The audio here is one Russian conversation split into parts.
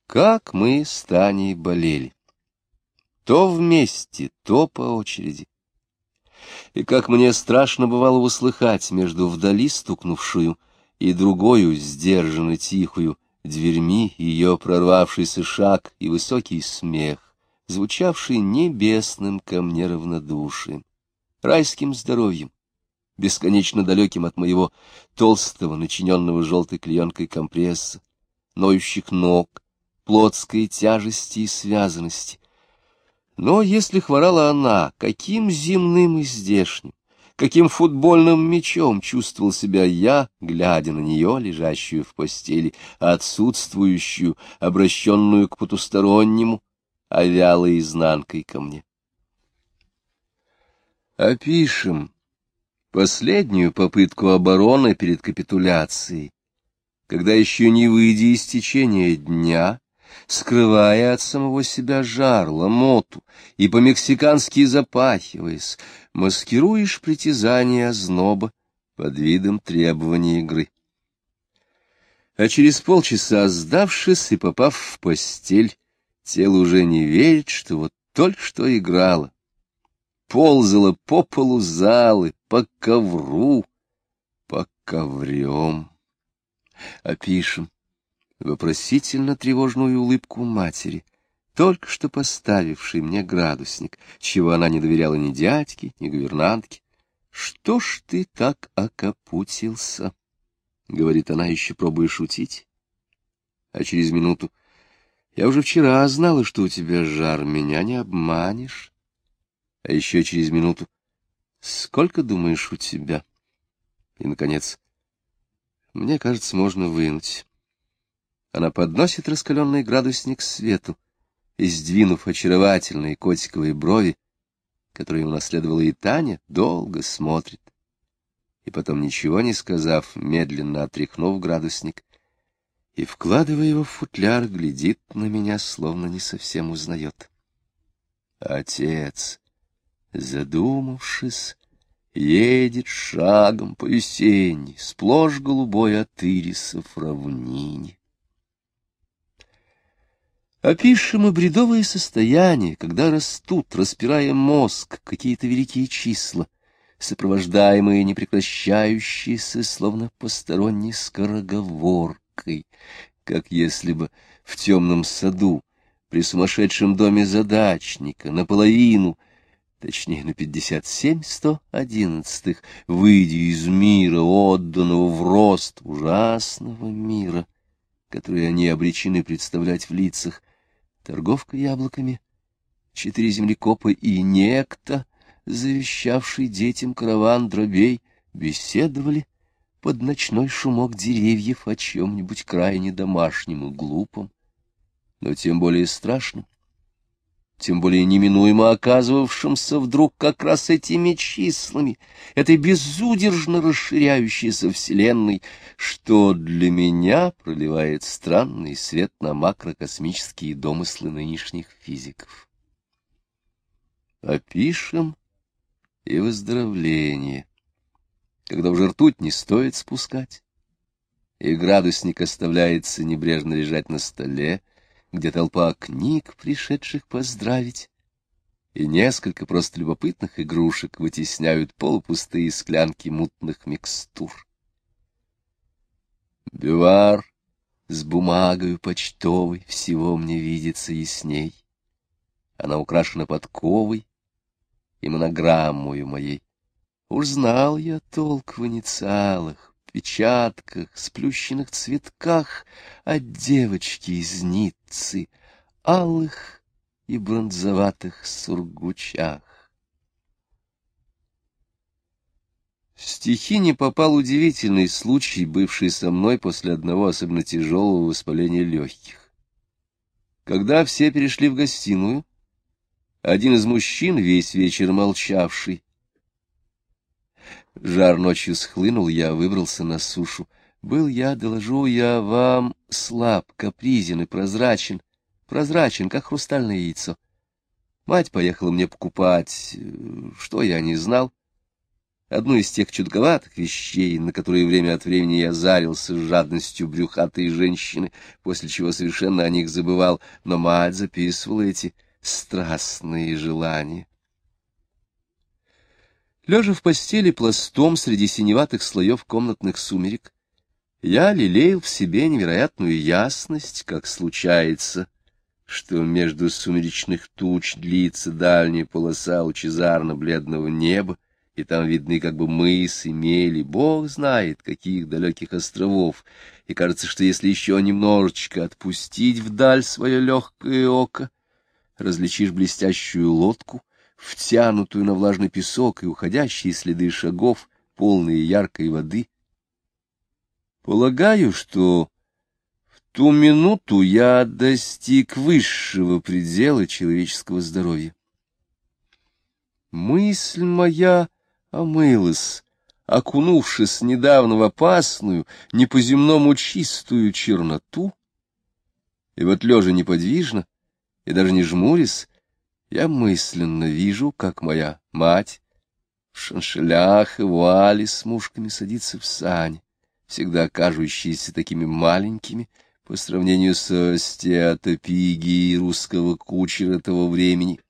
Как мы с Таней болели. То вместе, то по очереди. И как мне страшно бывало услыхать между вдали стукнувшую и другою, сдержанно тихую, дверьми ее прорвавшийся шаг и высокий смех, звучавший небесным ко мне равнодушием, райским здоровьем, бесконечно далеким от моего толстого, начиненного желтой клеенкой компресса, ноющих ног, плотской тяжести и связанности. Но если хворала она, каким земным и здешним, каким футбольным мячом чувствовал себя я, глядя на нее, лежащую в постели, отсутствующую, обращенную к потустороннему, а вялой изнанкой ко мне. Опишем последнюю попытку обороны перед капитуляцией, когда еще не выйдя из течения дня, скрывая от самого себя жар, ломоту и по-мексикански запахиваясь, маскируешь притязание озноба под видом требования игры. А через полчаса, сдавшись и попав в постель, тело уже не верит, что вот только что играло. Ползала по полу залы, по ковру, по коврем. Опишем вопросительно тревожную улыбку матери, только что поставившей мне градусник, чего она не доверяла ни дядьке, ни гувернантке. — Что ж ты так окопутился? — говорит она, еще пробуя шутить. А через минуту: — Я уже вчера знала, что у тебя жар, меня не обманешь. А еще через минуту: — Сколько, думаешь, у тебя? И, наконец: — Мне кажется, можно вынуть. Она подносит раскаленный градусник к свету и, сдвинув очаровательные котиковые брови, которые унаследовала и Таня, долго смотрит. И потом, ничего не сказав, медленно отряхнув градусник и, вкладывая его в футляр, глядит на меня, словно не совсем узнает. Отец, задумавшись, едет шагом по весенней, сплошь голубой от ирисов равнине. Опишем и бредовые состояния, когда растут, распирая мозг, какие-то великие числа, сопровождаемые непрекращающейся, словно посторонней скороговоркой, как если бы в темном саду, при сумасшедшем доме задачника, наполовину, точнее на 57/111, выйдя из мира, отданного в рост ужасного мира, который они обречены представлять в лицах торговка яблоками, 4 землекопа и некто, завещавший детям караван дробей, беседовали под ночной шумок деревьев о чем-нибудь крайне домашнем и глупом, но тем более страшном, тем более неминуемо оказывавшимся вдруг как раз этими числами, этой безудержно расширяющейся вселенной, что для меня проливает странный свет на макрокосмические домыслы нынешних физиков. Опишем и выздоровление, когда уже ртуть не стоит спускать, и градусник оставляется небрежно лежать на столе, где толпа книг, пришедших поздравить, и несколько просто любопытных игрушек вытесняют полупустые склянки мутных микстур. Бювар с бумагою почтовой всего мне видится ясней. Она украшена подковой и монограммою моей. Уж знал я толк в инициалах, печатках, сплющенных цветках от девочки из Ниццы, алых и бронзоватых сургучах. В стихи не попал удивительный случай, бывший со мной после одного особенно тяжелого воспаления легких. Когда все перешли в гостиную, один из мужчин, весь вечер молчавший, жар ночью схлынул, я выбрался на сушу. Был я, доложу я вам, слаб, капризен и прозрачен, как хрустальное яйцо. Мать поехала мне покупать, что я не знал. одну из тех чудковатых вещей, на которые время от времени я зарился с жадностью брюхатой женщины, после чего совершенно о них забывал, но мать записывала эти страстные желания. Лежа в постели пластом среди синеватых слоев комнатных сумерек, я лелеял в себе невероятную ясность, как случается, что между сумеречных туч длится дальняя полоса лучезарно-бледного неба, и там видны как бы мысы, мели, бог знает, каких далеких островов, и кажется, что если еще немножечко отпустить вдаль свое легкое око, различишь блестящую лодку, втянутую на влажный песок и уходящие следы шагов, полные яркой воды. Полагаю, что в ту минуту я достиг высшего предела человеческого здоровья. Мысль моя омылась, окунувшись недавно в опасную, не по-земному чистую черноту, и вот лежа неподвижно и даже не жмурясь, я мысленно вижу, как моя мать в шаншелях и вуале с мушками садится в сани, всегда кажущиеся такими маленькими по сравнению с стеатопиги русского кучера того времени.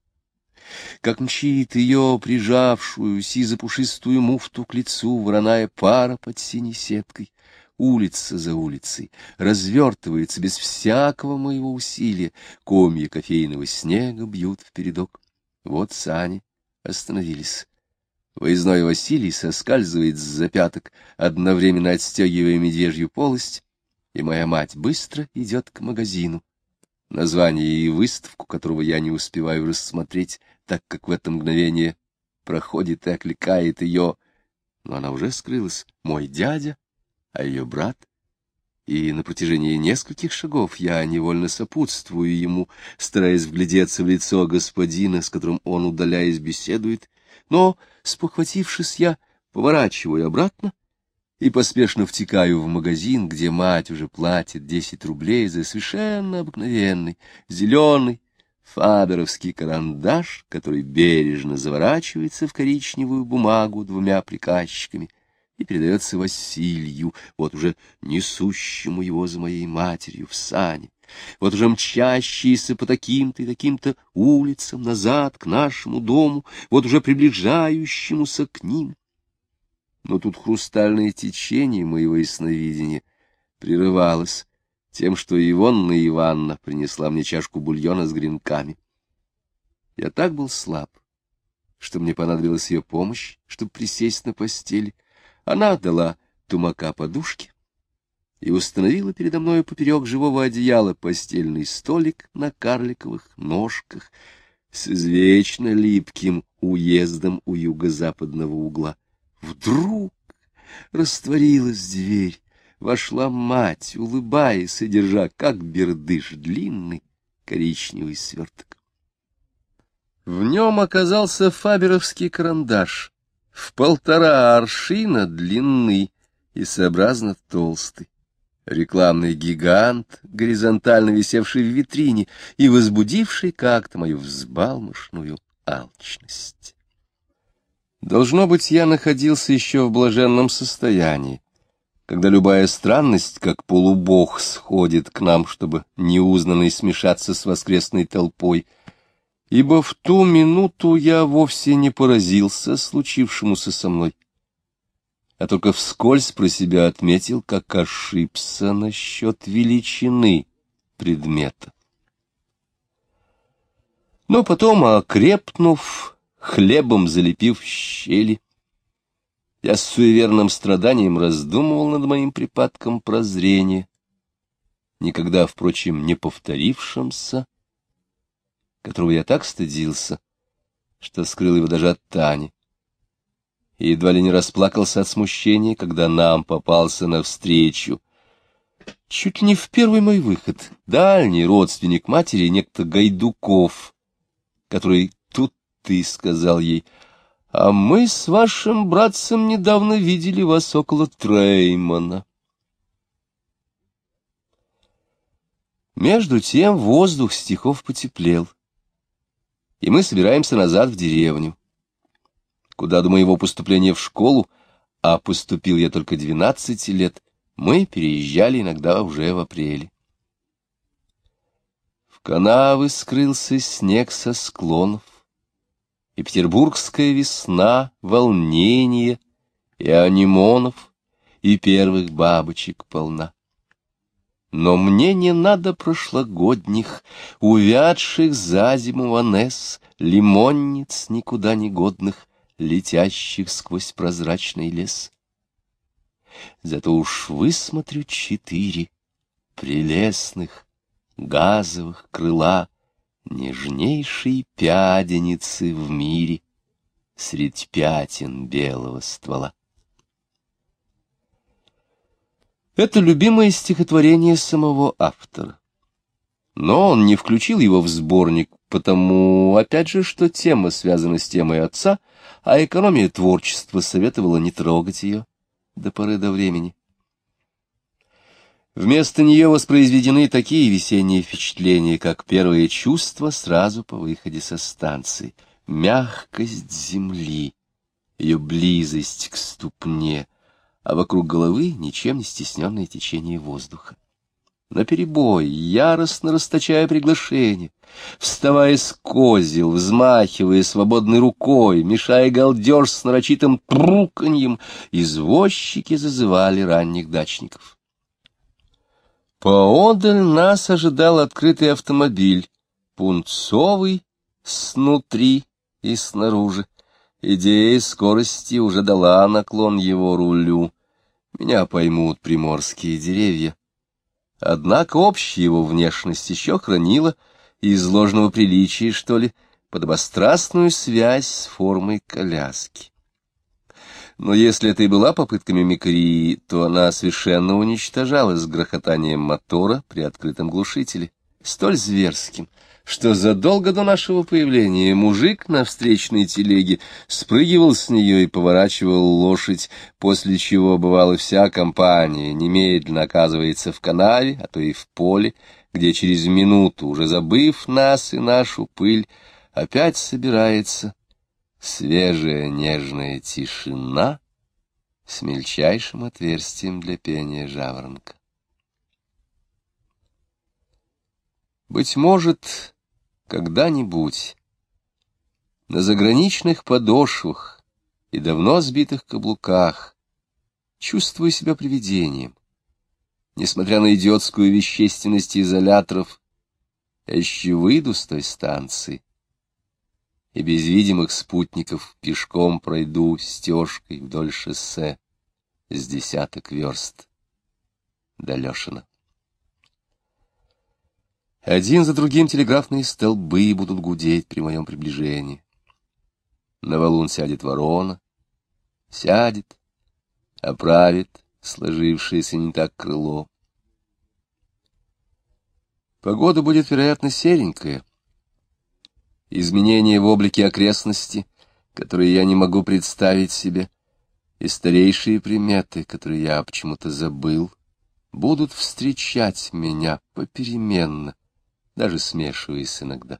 Как мчит ее, прижавшую сизо-пушистую муфту к лицу, вороная пара под синей сеткой, улица за улицей, развертывается без всякого моего усилия, комья кофейного снега бьют впередок. Вот сани остановились. Выездной Василий соскальзывает с пяток, одновременно отстегивая медвежью полость, и моя мать быстро идет к магазину, название и выставку которого я не успеваю рассмотреть, так как в это мгновение проходит и окликает ее, но она уже скрылась, мой дядя, а ее брат, и на протяжении нескольких шагов я невольно сопутствую ему, стараясь вглядеться в лицо господина, с которым он, удаляясь, беседует, но, спохватившись, я поворачиваю обратно и поспешно втекаю в магазин, где мать уже платит 10 рублей за совершенно обыкновенный зеленый фаберовский карандаш, который бережно заворачивается в коричневую бумагу двумя приказчиками и передается Василию, вот уже несущему его за моей матерью в сани, вот уже мчащиеся по таким-то и таким-то улицам назад к нашему дому, вот уже приближающемуся к ним. Но тут хрустальное течение моего ясновидения прерывалось тем, что Ивонна Ивановна принесла мне чашку бульона с гренками. Я так был слаб, что мне понадобилась ее помощь, чтобы присесть на постели. Она дала тумака подушки и установила передо мною поперек живого одеяла постельный столик на карликовых ножках с извечно липким уездом у юго-западного угла. Вдруг растворилась дверь, вошла мать, улыбаясь и держа, как бердыш, длинный коричневый сверток. В нем оказался фаберовский карандаш, в 1,5 аршина длины и сообразно толстый. Рекламный гигант, горизонтально висевший в витрине и возбудивший как-то мою взбалмошную алчность. Должно быть, я находился еще в блаженном состоянии, когда любая странность, как полубог, сходит к нам, чтобы неузнанный смешаться с воскресной толпой, ибо в ту минуту я вовсе не поразился случившемуся со мной, а только вскользь про себя отметил, как ошибся насчет величины предмета. Но потом, окрепнув, хлебом залепив щели, я с суеверным страданием раздумывал над моим припадком прозрения, никогда, впрочем, не повторившимся, которого я так стыдился, что скрыл его даже от Тани, и едва ли не расплакался от смущения, когда нам попался навстречу, чуть ли не в первый мой выход, дальний родственник матери, некто Гайдуков, который тут ты сказал ей: «А мы с вашим братцем недавно видели вас около Треймана». Между тем воздух стихов потеплел, и мы собираемся назад в деревню. куда до моего поступления в школу, а поступил я только 12 лет, мы переезжали иногда уже в апреле. В канавы скрылся снег со склонов, и петербургская весна, волнение, и анемонов, и первых бабочек полна. Но мне не надо прошлогодних, увядших за зиму анес, лимонниц никуда не годных, летящих сквозь прозрачный лес. Зато уж высмотрю 4 прелестных газовых крыла, нежнейшей пяденицы в мире средь пятен белого ствола. Это любимое стихотворение самого автора. Но он не включил его в сборник, потому, опять же, что тема связана с темой отца, а экономия творчества советовала не трогать ее до поры до времени. Вместо нее воспроизведены такие весенние впечатления, как первое чувство сразу по выходе со станции, мягкость земли, ее близость к ступне, а вокруг головы ничем не стесненное течение воздуха. Наперебой, яростно расточая приглашение, вставая с козел, взмахивая свободной рукой, мешая галдеж с нарочитым труканьем, извозчики зазывали ранних дачников. Поодаль нас ожидал открытый автомобиль, пунцовый снутри и снаружи. Идея скорости уже дала наклон его рулю. Меня поймут приморские деревья. Однако общая его внешность еще хранила из ложного приличия, что ли, подобострастную связь с формой коляски. Но если это и была попытка мимикрии, то она совершенно уничтожалась грохотанием мотора при открытом глушителе, столь зверским, что задолго до нашего появления мужик на встречной телеге спрыгивал с нее и поворачивал лошадь, после чего, бывало, вся компания немедленно оказывается в канаве, а то и в поле, где через минуту, уже забыв нас и нашу пыль, опять собирается свежая нежная тишина с мельчайшим отверстием для пения жаворонка. Быть может, когда-нибудь на заграничных подошвах и давно сбитых каблуках чувствую себя привидением. Несмотря на идиотскую вещественность изоляторов, я еще выйду с той станции и без видимых спутников пешком пройду стежкой вдоль шоссе с 10 верст до Лешина. Один за другим телеграфные столбы будут гудеть при моем приближении. На валун сядет ворона, сядет, оправит сложившееся не так крыло. Погода будет, вероятно, серенькая. Изменения в облике окрестности, которые я не могу представить себе, и старейшие приметы, которые я почему-то забыл, будут встречать меня попеременно, даже смешиваясь иногда.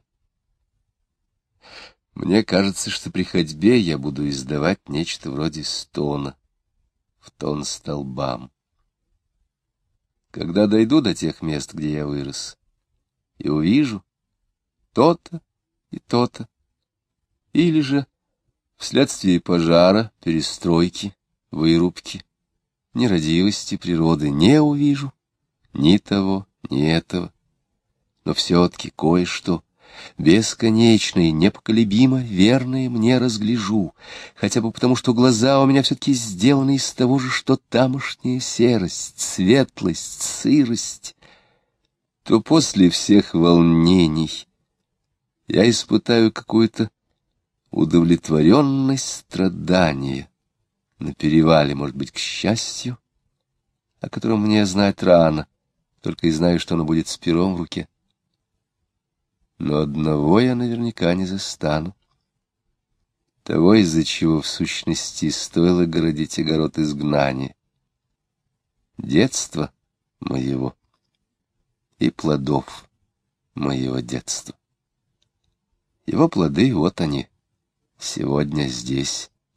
Мне кажется, что при ходьбе я буду издавать нечто вроде стона, в тон столбам. Когда дойду до тех мест, где я вырос, и увижу то-то и то-то, или же вследствие пожара, перестройки, вырубки, нерадивости природы не увижу ни того, ни этого, но все-таки кое-что бесконечное, непоколебимо верное мне разгляжу, хотя бы потому, что глаза у меня все-таки сделаны из того же, что тамошняя серость, светлость, сырость, то после всех волнений я испытаю какую-то удовлетворенность страдания на перевале, может быть, к счастью, о котором мне знать рано, только и знаю, что оно будет с пером в руке. Но одного я наверняка не застану. Того, из-за чего, в сущности, стоило городить огород изгнания. Детства моего и плодов моего детства. Его плоды, вот они, сегодня здесь,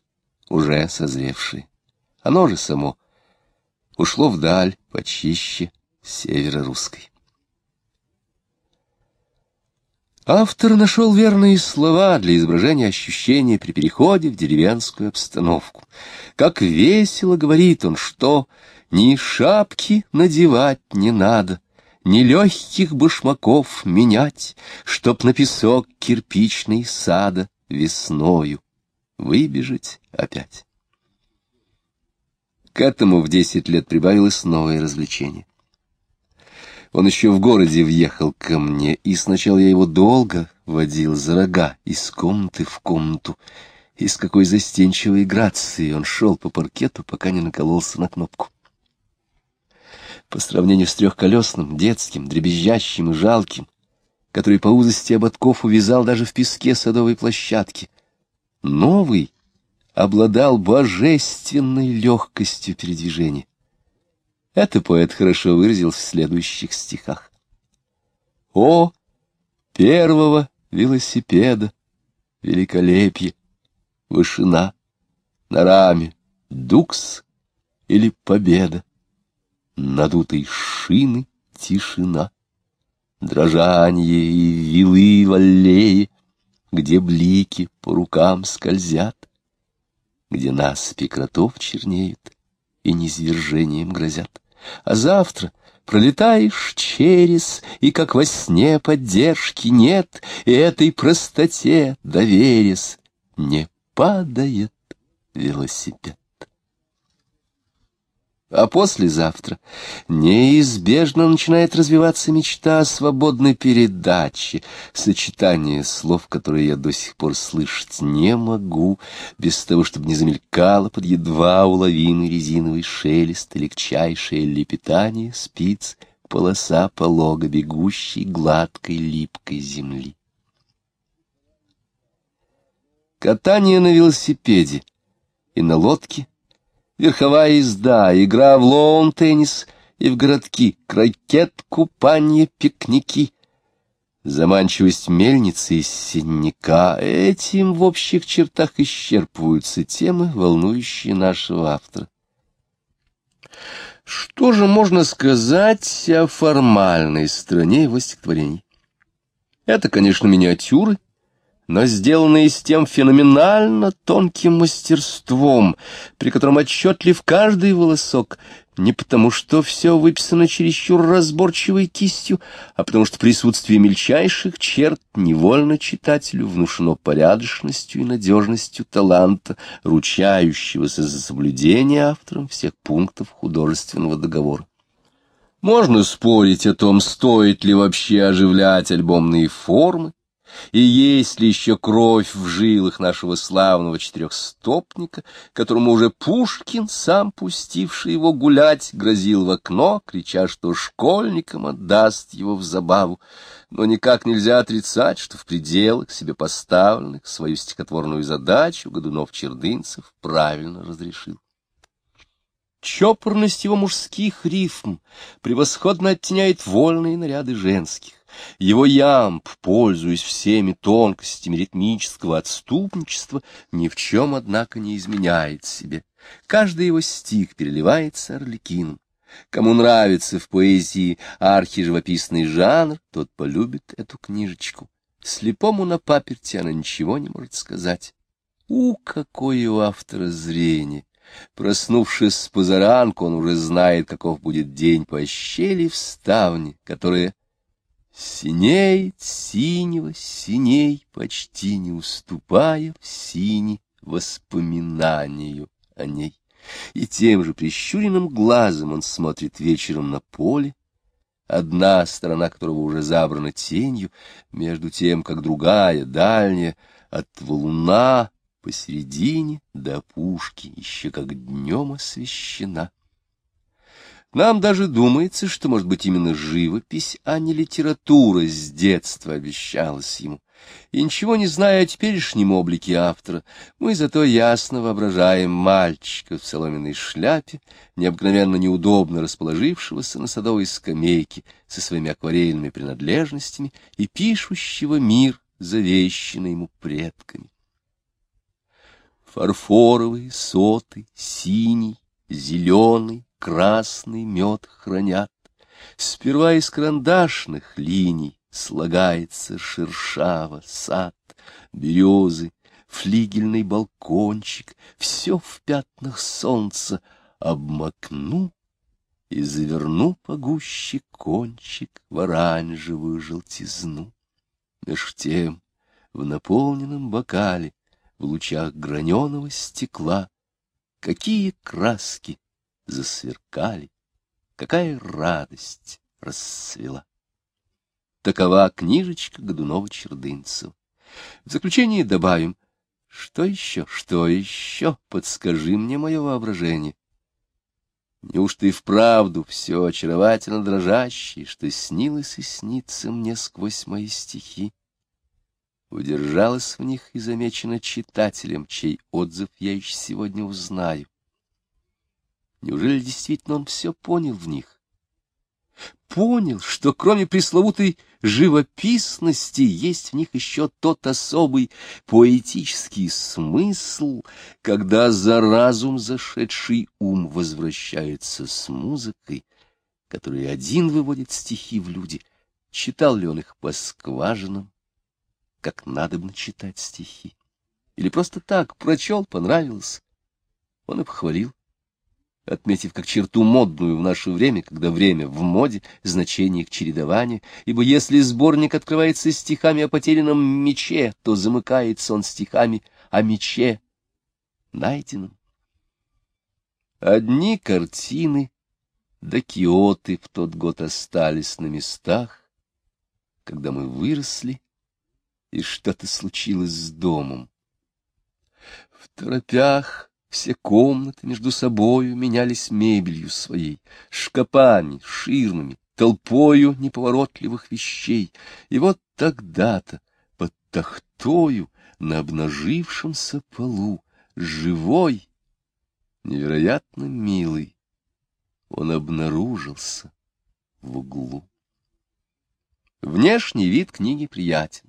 уже созревшее. Оно же само ушло вдаль, почище северо-русской. Автор нашел верные слова для изображения ощущения при переходе в деревенскую обстановку. Как весело говорит он, что ни шапки надевать не надо, ни легких башмаков менять, чтоб на песок кирпичный сада весною выбежать опять. К этому в 10 лет прибавилось новое развлечение. Он еще в городе въехал ко мне, и сначала я его долго водил за рога из комнаты в комнату, и с какой застенчивой грацией он шел по паркету, пока не накололся на кнопку. По сравнению с трехколесным, детским, дребезжащим и жалким, который по узости ободков увязал даже в песке садовой площадки, новый обладал божественной легкостью передвижения. Это поэт хорошо выразил в следующих стихах. О, первого велосипеда, великолепие, вышина, на раме дукс или победа, надутой шины тишина, дрожанье и вилы в аллее, где блики по рукам скользят, где насыпи кротов чернеют и низвержением грозят. А завтра пролетаешь через, и как во сне поддержки нет, и этой простоте, доверясь, не падает велосипед. А послезавтра неизбежно начинает развиваться мечта о свободной передаче, сочетание слов, которые я до сих пор слышать не могу, без того, чтобы не замелькало под едва уловимый резиновый шелест и легчайшее лепетание спиц полоса полого бегущей гладкой липкой земли. Катание на велосипеде и на лодке, верховая езда, игра в лоун-теннис и в городки, крокет, купанье, пикники, заманчивость мельницы из синяка — этим в общих чертах исчерпываются темы, волнующие нашего автора. Что же можно сказать о формальной стороне его стихотворений? Это, конечно, миниатюры, но сделанные с тем феноменально тонким мастерством, при котором отчетлив каждый волосок, не потому что все выписано чересчур разборчивой кистью, а потому что присутствие мельчайших черт невольно читателю внушено порядочностью и надежностью таланта, ручающегося за соблюдение автором всех пунктов художественного договора. Можно спорить о том, стоит ли вообще оживлять альбомные формы, и есть ли еще кровь в жилах нашего славного четырехстопника, которому уже Пушкин, сам пустивший его гулять, грозил в окно, крича, что школьникам отдаст его в забаву. Но никак нельзя отрицать, что в пределах себе поставленных свою стихотворную задачу Годунов-Чердынцев правильно разрешил. Чопорность его мужских рифм превосходно оттеняет вольные наряды женских. Его ямб, пользуясь всеми тонкостями ритмического отступничества, ни в чем, однако, не изменяет себе. Каждый его стих переливается арлекином. Кому нравится в поэзии архиживописный жанр, тот полюбит эту книжечку. Слепому на паперти она ничего не может сказать. Какое у автора зрение! Проснувшись с позаранку, он уже знает, каков будет день по щели в ставне, которая синеет синего, синей, почти не уступая в сине воспоминанию о ней. И тем же прищуренным глазом он смотрит вечером на поле, одна сторона которого уже забрана тенью, между тем, как другая, дальняя, от валуна посередине до опушки, еще как днем освещена. Нам даже думается, что, может быть, именно живопись, а не литература с детства обещалась ему. И ничего не зная о теперешнем облике автора, мы зато ясно воображаем мальчика в соломенной шляпе, необыкновенно неудобно расположившегося на садовой скамейке со своими акварельными принадлежностями и пишущего мир, завещанный ему предками. Фарфоровые соты, синий, зеленый, красный мед хранят. Сперва из карандашных линий слагается шершаво сад, березы, флигельный балкончик, все в пятнах солнца обмакну и заверну погуще кончик в оранжевую желтизну. Меж тем в наполненном бокале, в лучах граненого стекла, какие краски засверкали, какая радость расцвела. Такова книжечка Годунова-Чердынцева. В заключение добавим: что еще, подскажи мне мое воображение. Неужто и вправду все очаровательно дрожащее, что снилось и снится мне сквозь мои стихи, удержалось в них и замечено читателем, чей отзыв я еще сегодня узнаю? Неужели действительно он все понял в них? Понял, что кроме пресловутой живописности есть в них еще тот особый поэтический смысл, когда за разум зашедший ум возвращается с музыкой, который один выводит стихи в люди. Читал ли он их по скважинам, как надобно читать стихи? Или просто так прочел, понравилось? Он и похвалил, отметив как черту модную в наше время, когда время в моде, значение их чередования, ибо если сборник открывается стихами о потерянном мече, то замыкается он стихами о мече найденном. Одни картины да киоты в тот год остались на местах, когда мы выросли, и что-то случилось с домом. В торопях все комнаты между собою менялись мебелью своей, шкапами, ширмами, толпою неповоротливых вещей. И вот тогда-то под тахтою на обнажившемся полу живой, невероятно милый, он обнаружился в углу. Внешний вид книги приятен.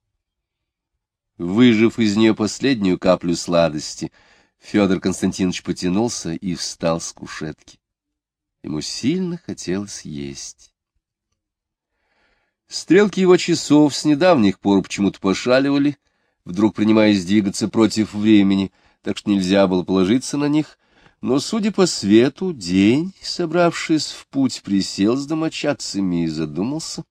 Выжав из нее последнюю каплю сладости, Федор Константинович потянулся и встал с кушетки. Ему сильно хотелось есть. Стрелки его часов с недавних пор почему-то пошаливали, вдруг принимаясь двигаться против времени, так что нельзя было положиться на них, но, судя по свету, день, собравшись в путь, присел с домочадцами и задумался.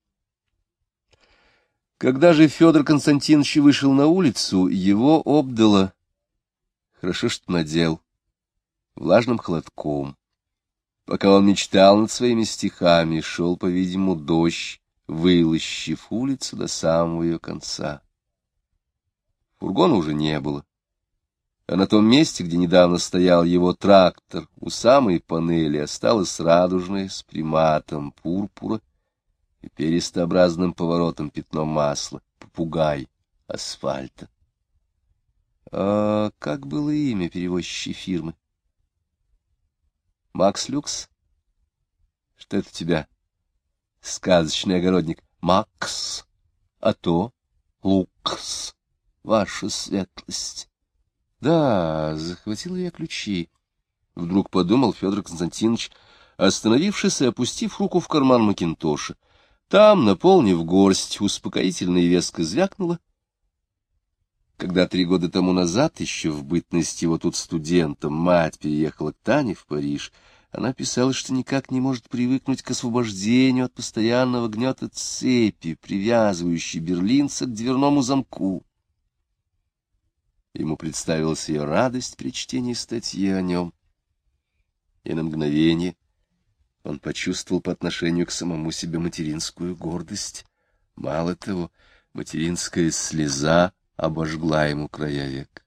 Когда же Федор Константинович вышел на улицу, его обдало, хорошо что надел, влажным холодком. Пока он мечтал над своими стихами, шел, по-видимому, дождь, вылощив улицу до самого ее конца. Фургона уже не было, а на том месте, где недавно стоял его трактор, у самой панели осталось радужное с приматом пурпура и перистообразным поворотом пятно масла, попугай асфальта. А как было имя перевозчей фирмы? Макс Люкс? Что это у тебя? Сказочный огородник. Макс. А то Лукс. Ваша светлость. Да, захватил я ключи. Вдруг подумал Федор Константинович, остановившись и опустив руку в карман макинтоша. Там, наполнив горсть, успокоительно и веско звякнуло. Когда 3 года тому назад, еще в бытность его тут студентом, мать переехала к Тане в Париж, она писала, что никак не может привыкнуть к освобождению от постоянного гнета цепи, привязывающей берлинца к дверному замку. Ему представилась ее радость при чтении статьи о нем, и на мгновение он почувствовал по отношению к самому себе материнскую гордость. Мало того, материнская слеза обожгла ему края век.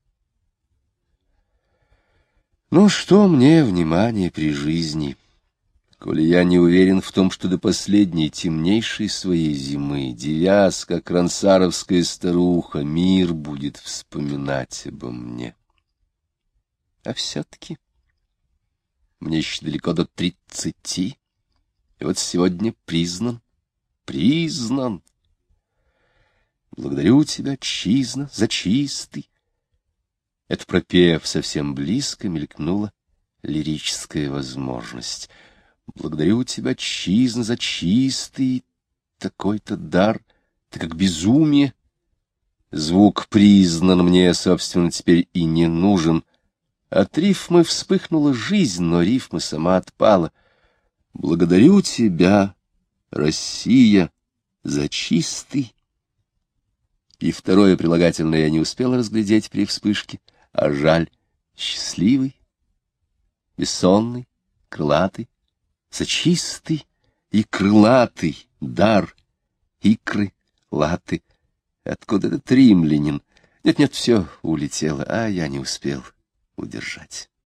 Ну что мне внимание при жизни, коли я не уверен в том, что до последней темнейшей своей зимы, девясь, как рансаровская старуха, мир будет вспоминать обо мне. А все-таки мне еще далеко до 30, и вот сегодня признан. Благодарю тебя, отчизна, за чистый, Это пропев совсем близко мелькнула лирическая возможность. Благодарю тебя, отчизна, за чистый такой-то дар, ты как безумие. Звук признан мне, собственно, теперь и не нужен. От рифмы вспыхнула жизнь, но рифма сама отпала. Благодарю тебя, Россия, за чистый. И второе прилагательное я не успел разглядеть при вспышке, а жаль, счастливый, бессонный, крылатый, за чистый и крылатый дар, икры, латы. Откуда этот римлянин? Нет-нет, все улетело, а я не успел удержать.